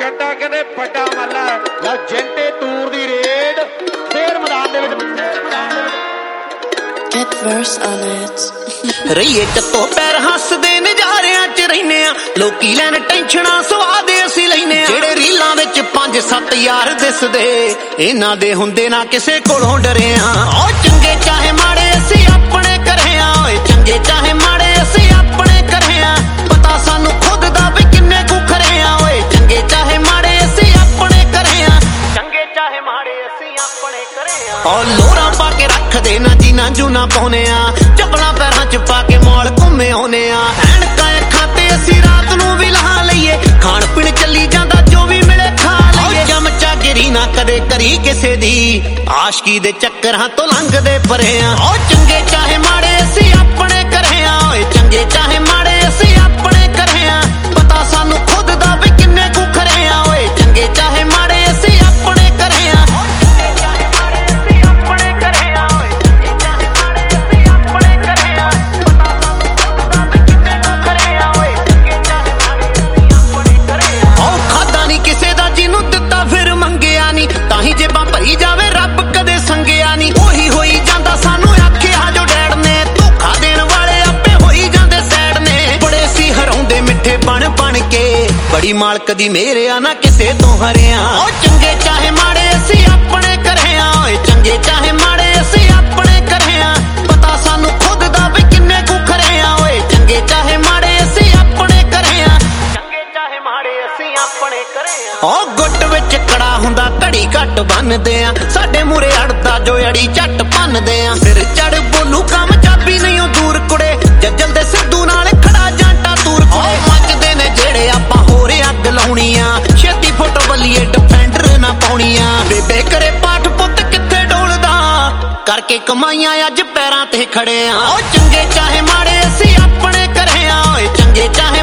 ਜੰਟਾ ਕਹਿੰਦੇ ਵੱਡਾ ਮੱਲਾ ਲਾ ਜੰਟੇ ਤੂਰ ਦੀ ਰੇਡ ਫੇਰ ਮੈਦਾਨ ਦੇ ਵਿੱਚ Get verse on it. ਰਹੀਏ ਚੱਤੋ ਪੈਰ ਹੱਸਦੇ ਨਜ਼ਾਰਿਆਂ ਚ ਰਹਿੰਦੇ ਆ ਲੋਕੀ ਲੈਣ ਟੈਨਸ਼ਨਾਂ ਸਵਾਦ ਅਸੀਂ ਲੈਨੇ ਆ ਜਿਹੜੇ ਰੀਲਾਂ ਵਿੱਚ 5-7 ਯਾਰ ਦਿਸਦੇ ਇਹਨਾਂ ਦੇ ਹੁੰਦੇ ਨਾ ਕਿਸੇ ਕੋਲੋਂ ਡਰੇ ਆ ਉਹ ਚੰਗੇ ਚਾਹੇ ਮਾੜੇ ਅਸੀਂ ਆਪਣੇ ਘਰੇ ਆ ਓਏ ਚੰਗੇ ਚਾਹੇ ਮਾੜੇ ਅਸੀਂ ਆਪਣੇ ਘਰੇ ਆ ਪਤਾ ਸਾਨੂੰ ਖੁਦ ਦਾ ਵੀ ਕਿੰਨੇ ਕੁ ਖਰੇ ਆ ਓਏ ਚੰਗੇ ਚਾਹੇ ਮਾੜੇ ਅਸੀਂ ਆਪਣੇ ਘਰੇ ਆ ਚੰਗੇ ਚਾਹੇ ਮਾੜੇ ਅਸੀਂ ਆਪਣੇ ਘਰੇ ਆ ਉਹ ਲੋਰਾਂ ਪਾ ਕੇ ਰੱਖਦੇ ਨਾ ਜੀਨਾ ਜੂਨਾ ਪਾਉਨੇ ਆ ਚੱਪਲਾਂ ਪੈਰਾਂ ਚ ਪਾ ਕੇ ਮੌਲ ਘੁੰਮੇ ਆਉਨੇ ਆ ਐਨਕਾਂ ਅੱਖਾਂ ਤੇ ਅਸੀਂ ਰਾਤ ਨੂੰ ਵੀ ਲਹਾ ਲਈਏ ਖਾਣ ਪੀਣ ਚੱਲੀ ਜਾਂਦਾ ਜੋ ਵੀ ਮਿਲੇ ਖਾ ਲਈਏ ਚਮਚਾ ਗਿਰੀ ਨਾ ਕਦੇ ਕਰੀ ਕਿਸੇ ਦੀ ਆਸ਼ਕੀ ਦੇ ਚੱਕਰਾਂ ਤੋਂ ਲੰਘਦੇ ਪਰੇ ਆ ਉਹ ਚੰਗੇ ਚਾਹੇ ਮਾੜੇ ਅਸੀਂ ਆਪਣੇ ਘਰੇ ਆ ਓਏ ਚੰਗੇ ਚਾਹੇ ਮਾੜੇ ਅਸੀਂ ਆਪਣੇ ਘਰੇ ਆ ਪਤਾ ਸਾਨੂੰ ਖੁਦ ਦਾ ਵੀ ਕਿੰਨੇ ਕੁ ਖਰੇ ਆ ਓਏ ਚੰਗੇ ਚਾਹੇ ਮਾੜੇ ਅਸੀਂ ਆਪਣੇ ਘਰੇ ਆ ਭਰੀ ਜਾਵੇ ਰੱਬ ਕਦੇ ਸੰਗਿਆ ਨਹੀਂ ਉਹੀ ਹੋਈ ਜਾਂਦਾ ਸਾਨੂੰ ਆਖਿਆ ਜੋ ਡੈਡ ਨੇ ਧੋਖਾ ਦੇਣ ਵਾਲੇ ਆਪੇ ਹੋਈ ਜਾਂਦੇ ਸੈਡ ਨੇ ਬੜੇ ਸੀ ਹਰਾਉਂਦੇ ਮਿੱਠੇ ਬਣ ਕੇ ਬੜੀ ਮਾਲਕ ਦੀ ਮੇਰੇ ਆ ਨਾ ਕਿਸੇ ਤੋਂ ਹਰਿਆ ਉਹ ਚੰਗੇ ਚਾਹੇ ਮਾੜੇ ਅਸੀਂ ਆਪਣੇ ਘਰੇ ਆ ਓਏ ਚੰਗੇ ਚਾਹੇ ਮਾੜੇ ਅਸੀਂ ਆਪਣੇ ਘਰੇ ਆ ਪਤਾ ਸਾਨੂੰ ਖੁਦ ਦਾ ਵੀ ਕਿੰਨੇ ਕੁ ਖਰੇ ਆ ਓਏ ਚੰਗੇ ਚਾਹੇ ਮਾੜੇ ਅਸੀਂ ਆਪਣੇ ਘਰੇ ਆ ਚੰਗੇ ਚਾਹੇ ਮਾੜੇ ਅਸੀਂ ਆਪਣੇ ਘਰੇ ਆ ਉਹ ਗੁੱਟ ਵਿੱਚ ਕੜਾ ਹੁੰਦਾ ਘੜੀ ਘੱਟ ਬੰਨਦੇ ਆ ਸਾਡੇ ਮੂਰੇ ਅੜਦਾ ਜੋ ਅੜੀ ਝੱਟ ਭੰਨਦੇ ਆ ਸਿਰ ਚੜ ਬੋਲੂ ਕੰਮ ਚਾਬੀ ਨਹੀਂ ਉਹ ਦੂਰ ਕੁੜੇ ਜੱਜਲ ਦੇ ਸਿੱਧੂ ਨਾਲ ਖੜਾ ਜਾਂਟਾ ਤੂਰ ਕੁੜੇ ਮੱਚਦੇ ਨੇ ਜਿਹੜੇ ਆਪਾਂ ਹੋਰ ਅੱਗ ਲਾਉਣੀ ਆ ਛੇਤੀ ਫੋਟੋ ਬੱਲੀਏ ਡਿਫੈਂਡਰ ਨਾ ਪਾਉਣੀ ਆ ਬੇਬੇ ਕਰੇ ਪਾਠ ਪੁੱਤ ਕਿੱਥੇ ਡੋਲਦਾ ਕਰਕੇ ਕਮਾਈਆਂ ਅੱਜ ਪੈਰਾਂ ਤੇ ਖੜੇ ਆ ਉਹ ਚੰਗੇ ਚਾਹੇ ਮਾੜੇ ਅਸੀਂ ਆਪਣੇ ਘਰੇ ਆ ਓਏ ਚੰਗੇ ਚਾਹੇ